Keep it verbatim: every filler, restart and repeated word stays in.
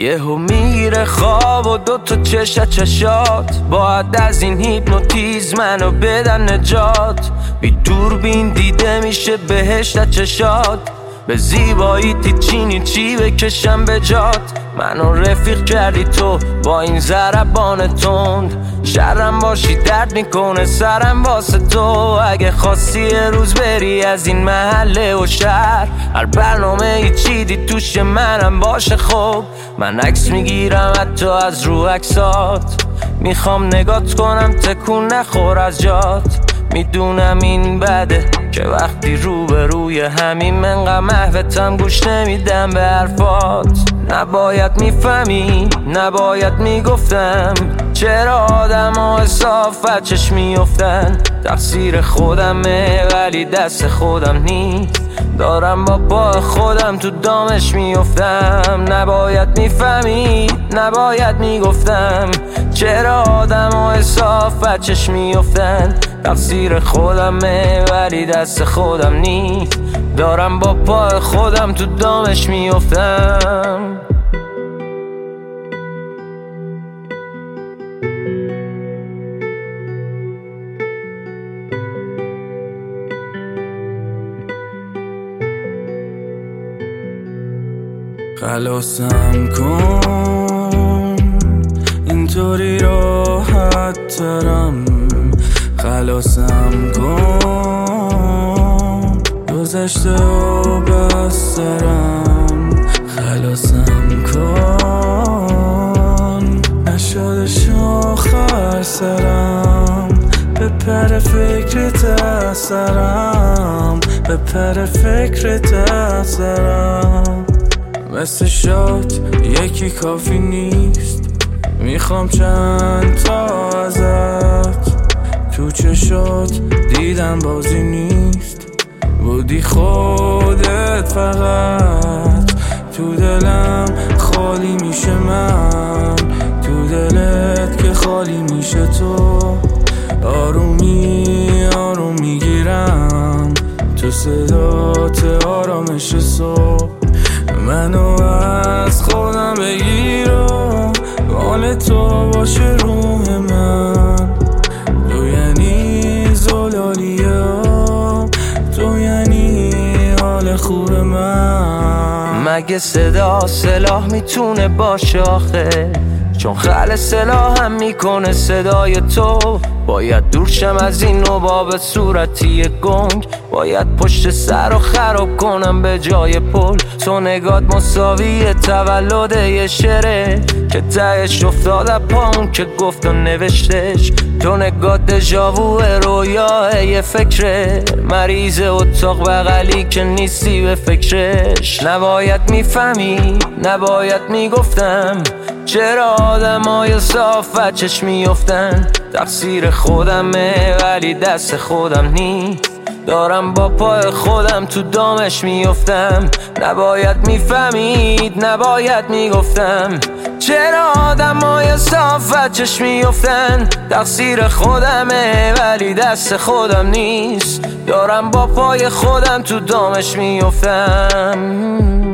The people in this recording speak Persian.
یهو میگیره خواب و دوتا چشت چشات، باید از این هیپنوتیزم منو بدن نجات. بی دوربین دیده میشه بهشت چشات، به زیبایی تیچینی چی بکشم به جات. منو رفیق کردی تو با این ضربان تند، شرم باشی درد میکنه سرم واسه تو. اگه خواستی یه روز بری از این محله و شهر، هر برنامه ای چیدی توش منم باشه. خب من عکس میگیرم حتی از رو عکسات، میخوام نگات کنم تکون نخور از جات. میدونم این بده که وقتی رو به روی همین منقدر محوتم گوش نمیدم به حرفات. نباید میفهمی نباید میگفتم، چرا آدم ها اصافت چش میفتن. تقصیر خودمه ولی دست خودم نیست، دارم با پا خودم تو دامش میفتم. نباید میفهمی نباید میگفتم، چرا آدم ها اصافت چش میفتن. تقصیر خودمه ولی دست خودم نیست، دارم با پا خودم تو دامش میفتم. خلاصم کن اینطوری راحت ترم، خلاصم کن گذشته و بسترم. خلاصم کن نشده شاخر سرم، به پر فکرت اثرم، به پر فکرت اثرم. مثل شات یکی کافی نیست، میخوام چند تا ازت. تو چشات دیدم بازی نیست، بودی خودت فقط. تو دلم خالی میشه من، تو دلت که خالی میشه تو. آرومی آروم میگیرم تو صدات آرامش صبح. منو از خودم بگیر و حال تو باشه روح من. تو یعنی زلالیه، تو یعنی حال خوب من. مگه صدا سلاح میتونه باشه آخه؟ چون خل سلاح هم میکنه صدای تو. باید دور شم از این نوباب صورتی گنگ، باید پشت سر و خراب کنم به جای پل. تو نگات مساوی تولد یه شعره که تهش افتاد پاون که گفت و نوشتش. تو نگات دژاوو رویاه یه فکره، مریض اتاق بغلی که نیستی به فکرش. نباید میفهمی نباید میگفتم، چرا آدم های صافت چش میفتن. تقصیر خودمه ولی دست خودم نیست، دارم با پای خودم تو دامش میفتم. نباید میفهمید نباید میگفتم، چرا آدم های صافت چش میفتن. تقصیر خودمه ولی دست خودم نیست، دارم با پای خودم تو دامش میفتم.